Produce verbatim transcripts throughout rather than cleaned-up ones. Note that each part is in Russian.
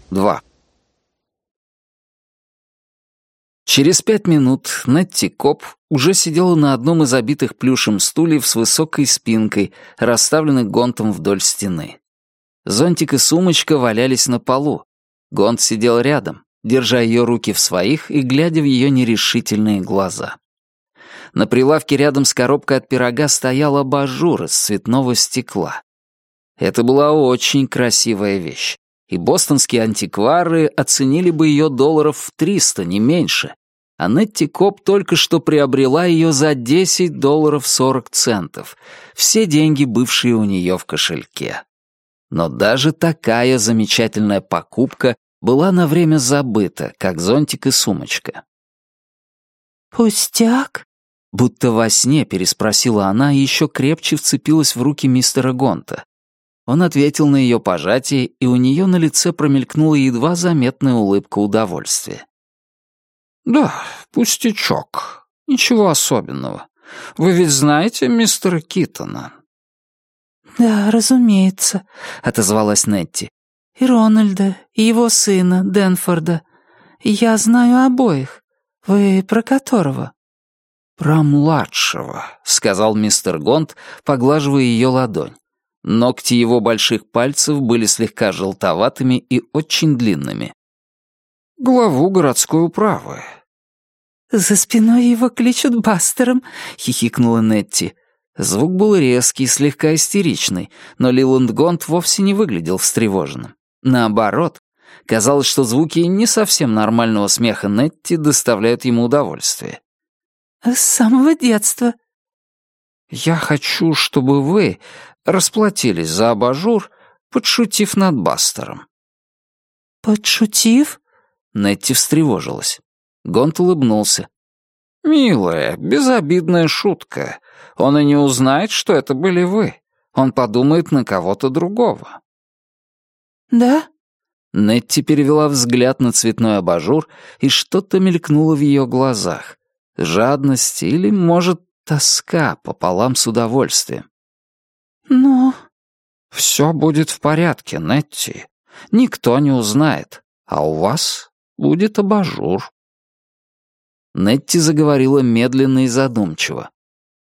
два. Через пять минут Нетти Коп уже сидела на одном из обитых плюшем стульев с высокой спинкой, расставленных Гонтом вдоль стены. Зонтик и сумочка валялись на полу. Гонт сидел рядом, держа ее руки в своих и глядя в ее нерешительные глаза. На прилавке рядом с коробкой от пирога стоял абажур из цветного стекла. Это была очень красивая вещь, и бостонские антиквары оценили бы ее долларов в триста, не меньше. А Нетти Коп только что приобрела ее за десять долларов сорок центов, все деньги, бывшие у нее в кошельке. Но даже такая замечательная покупка была на время забыта, как зонтик и сумочка. «Пустяк?» Будто во сне переспросила она и еще крепче вцепилась в руки мистера Гонта. Он ответил на ее пожатие, и у нее на лице промелькнула едва заметная улыбка удовольствия. «Да, пустячок. Ничего особенного. Вы ведь знаете мистера Китона?» «Да, разумеется», — отозвалась Нетти. «И Рональда, и его сына, Денфорда. Я знаю обоих. Вы про которого?» «Про младшего», — сказал мистер Гонт, поглаживая ее ладонь. Ногти его больших пальцев были слегка желтоватыми и очень длинными. «Главу городской управы». «За спиной его кличут Бастером», — хихикнула Нетти. Звук был резкий, слегка истеричный, но Лиланд Гонт вовсе не выглядел встревоженным. Наоборот, казалось, что звуки не совсем нормального смеха Нетти доставляют ему удовольствие. «С самого детства». «Я хочу, чтобы вы расплатились за абажур, подшутив над Бастером». «Подшутив?» Нетти встревожилась. Гонт улыбнулся. «Милая, безобидная шутка. Он и не узнает, что это были вы. Он подумает на кого-то другого». «Да?» Нетти перевела взгляд на цветной абажур, и что-то мелькнуло в ее глазах. Жадность или, может, тоска пополам с удовольствием. «Но...» «Все будет в порядке, Нетти. Никто не узнает, а у вас будет абажур». Нетти заговорила медленно и задумчиво.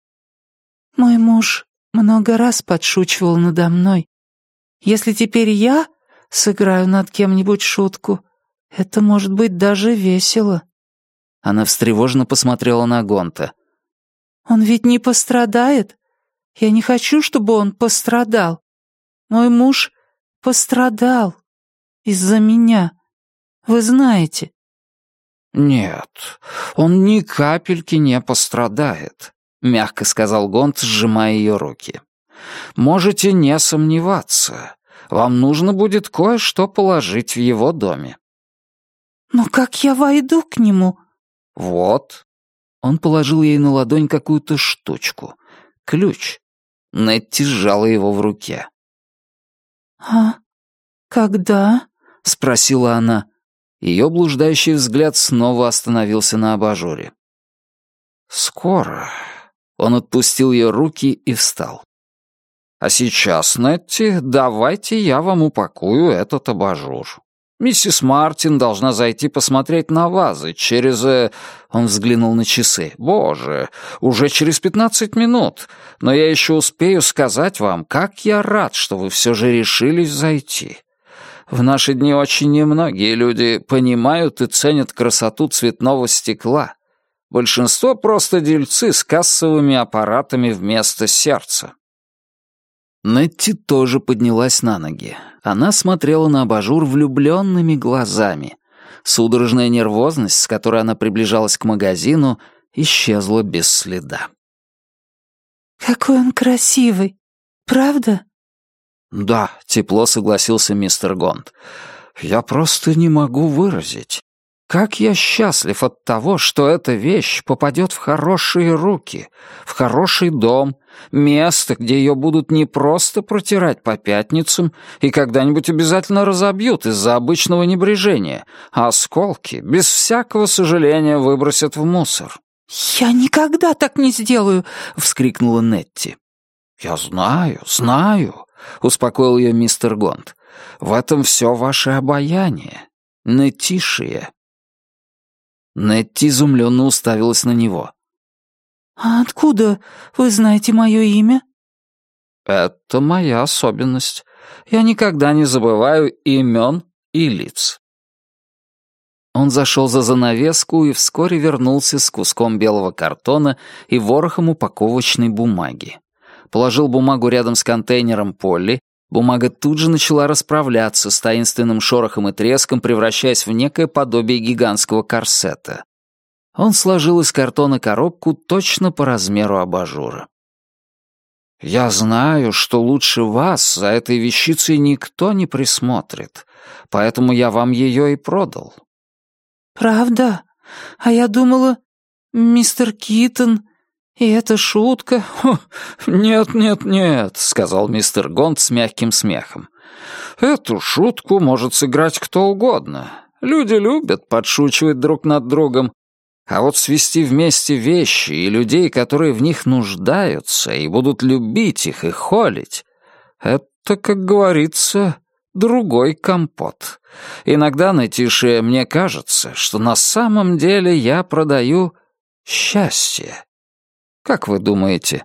«Мой муж много раз подшучивал надо мной. Если теперь я сыграю над кем-нибудь шутку, это может быть даже весело». Она встревоженно посмотрела на Гонта. «Он ведь не пострадает? Я не хочу, чтобы он пострадал. Мой муж пострадал из-за меня. Вы знаете». «Нет, он ни капельки не пострадает», — мягко сказал Гонт, сжимая ее руки. «Можете не сомневаться. Вам нужно будет кое-что положить в его доме». «Но как я войду к нему?» «Вот». Он положил ей на ладонь какую-то штучку. Ключ. Нетти сжала его в руке. «А когда?» — спросила она. Ее блуждающий взгляд снова остановился на абажуре. «Скоро». Он отпустил ее руки и встал. «А сейчас, Нетти, давайте я вам упакую этот абажур. Миссис Мартин должна зайти посмотреть на вазы через...» э, Он взглянул на часы. «Боже, уже через пятнадцать минут. Но я еще успею сказать вам, как я рад, что вы все же решились зайти. В наши дни очень немногие люди понимают и ценят красоту цветного стекла. Большинство просто дельцы с кассовыми аппаратами вместо сердца». Нетти тоже поднялась на ноги. Она смотрела на абажур влюбленными глазами. Судорожная нервозность, с которой она приближалась к магазину, исчезла без следа. «Какой он красивый, правда?» «Да», — тепло согласился мистер Гонт. «Я просто не могу выразить. Как я счастлив от того, что эта вещь попадет в хорошие руки, в хороший дом, место, где ее будут не просто протирать по пятницам и когда-нибудь обязательно разобьют из-за обычного небрежения, а осколки без всякого сожаления выбросят в мусор». «Я никогда так не сделаю!» — вскрикнула Нетти. «Я знаю, знаю», — успокоил ее мистер Гонт. В этом все ваше обаяние. Нетишия». Нетти изумленно уставилась на него. «А откуда вы знаете мое имя?» «Это моя особенность. Я никогда не забываю имен и лиц». Он зашел за занавеску и вскоре вернулся с куском белого картона и ворохом упаковочной бумаги. Положил бумагу рядом с контейнером Полли. Бумага тут же начала расправляться с таинственным шорохом и треском, превращаясь в некое подобие гигантского корсета. Он сложил из картона коробку точно по размеру абажура. «Я знаю, что лучше вас за этой вещицей никто не присмотрит, поэтому я вам ее и продал». «Правда? А я думала, мистер Китон, и это шутка». «Нет, нет, нет», — сказал мистер Гонт с мягким смехом. «Эту шутку может сыграть кто угодно. Люди любят подшучивать друг над другом. А вот свести вместе вещи и людей, которые в них нуждаются и будут любить их и холить, это, как говорится, другой компот. Иногда, Нетише, мне кажется, что на самом деле я продаю счастье. Как вы думаете?»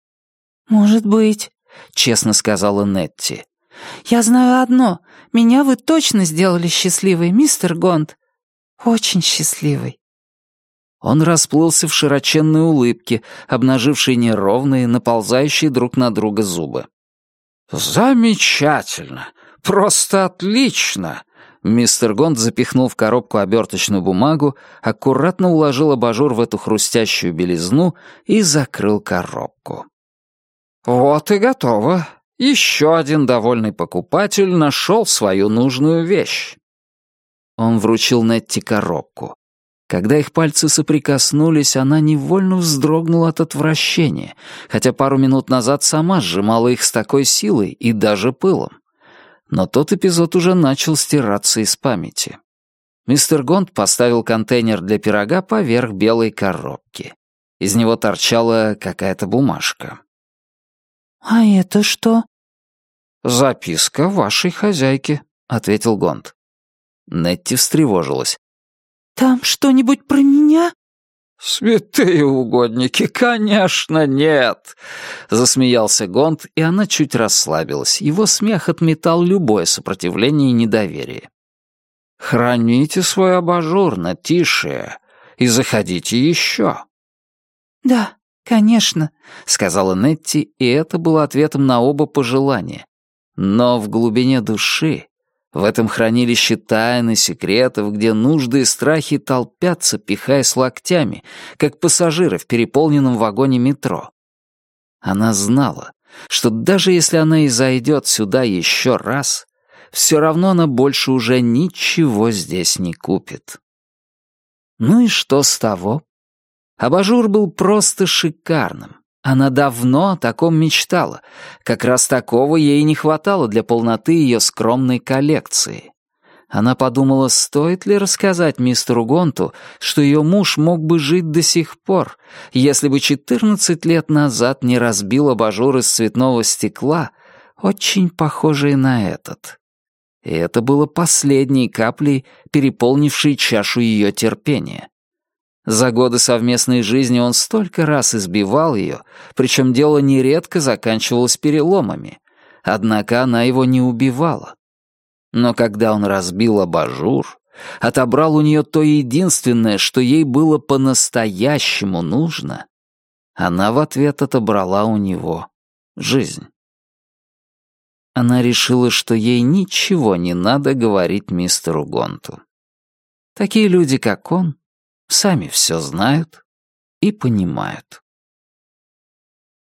«Может быть», — честно сказала Нетти. «Я знаю одно. Меня вы точно сделали счастливой, мистер Гонт. Очень счастливой». Он расплылся в широченной улыбке, обнажившей неровные, наползающие друг на друга зубы. «Замечательно! Просто отлично!» Мистер Гонт запихнул в коробку оберточную бумагу, аккуратно уложил абажур в эту хрустящую белизну и закрыл коробку. «Вот и готово. Еще один довольный покупатель нашел свою нужную вещь». Он вручил Нетти коробку. Когда их пальцы соприкоснулись, она невольно вздрогнула от отвращения, хотя пару минут назад сама сжимала их с такой силой и даже пылом. Но тот эпизод уже начал стираться из памяти. Мистер Гонт поставил контейнер для пирога поверх белой коробки. Из него торчала какая-то бумажка. «А это что?» «Записка вашей хозяйки», — ответил Гонт. Нетти встревожилась. «Там что-нибудь про меня?» «Святые угодники, конечно, нет!» Засмеялся Гонт, и она чуть расслабилась. Его смех отметал любое сопротивление и недоверие. «Храните свой абажур, Нетише, и заходите еще». «Да, конечно», — сказала Нетти, и это было ответом на оба пожелания. Но в глубине души, в этом хранилище тайн и секретов, где нужды и страхи толпятся, пихаясь локтями, как пассажиры в переполненном вагоне метро. Она знала, что даже если она и зайдет сюда еще раз, все равно она больше уже ничего здесь не купит. Ну и что с того? Абажур был просто шикарным. Она давно о таком мечтала. Как раз такого ей не хватало для полноты ее скромной коллекции. Она подумала, стоит ли рассказать мистеру Гонту, что ее муж мог бы жить до сих пор, если бы четырнадцать лет назад не разбил абажур из цветного стекла, очень похожий на этот. И это было последней каплей, переполнившей чашу ее терпения. За годы совместной жизни он столько раз избивал ее, причем дело нередко заканчивалось переломами. Однако она его не убивала. Но когда он разбил абажур, отобрал у нее то единственное, что ей было по-настоящему нужно, она в ответ отобрала у него жизнь. Она решила, что ей ничего не надо говорить мистеру Гонту. Такие люди, как он, сами все знают и понимают.